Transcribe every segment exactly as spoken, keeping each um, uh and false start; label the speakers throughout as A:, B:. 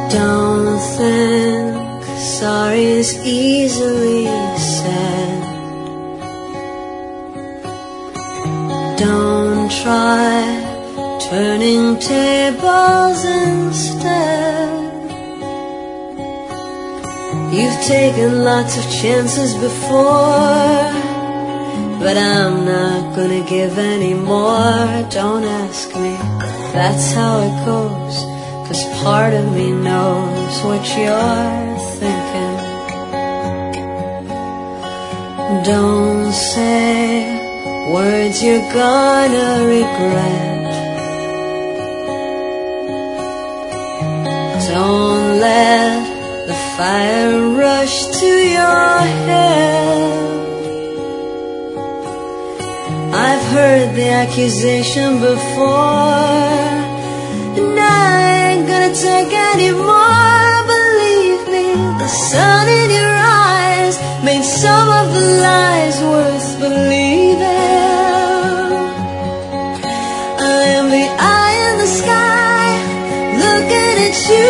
A: Don't think sorry is easily said. Don't try turning tables instead. You've taken lots of chances before, but I'm not gonna give any more. Don't ask me, that's how it goes, 'cause part of me knows what you're thinking. Don't say words you're gonna regret. Don't let the fire rush to your head. I've heard the accusation before, and I ain't gonna take any more. Believe me, the sun in your eyes made some of the lies worth believing. I am the eye in the sky, looking at you.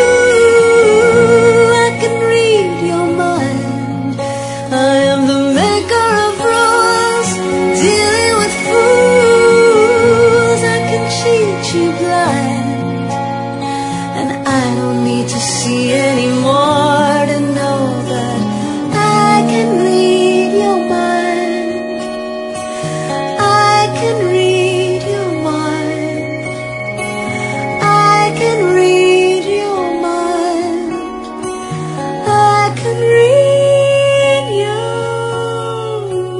A: I can read your mind. I am the maker of rules, dealing with fools. I can cheat you blind, and I don't need to see anymore to know that I can read your mind. I can read your mind. I can read your mind. I can read your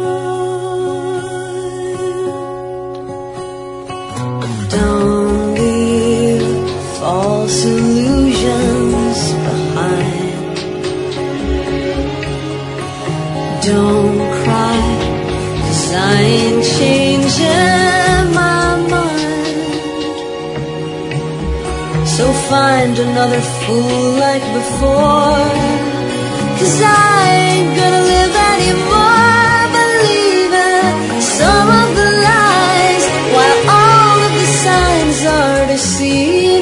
A: mind. Don't leave false illusions behind. Don't cry, 'cause I ain't changing my mind. So find another fool like before, 'cause I ain't gonna live anymore believing some of the lies, while all of the signs are deceiving.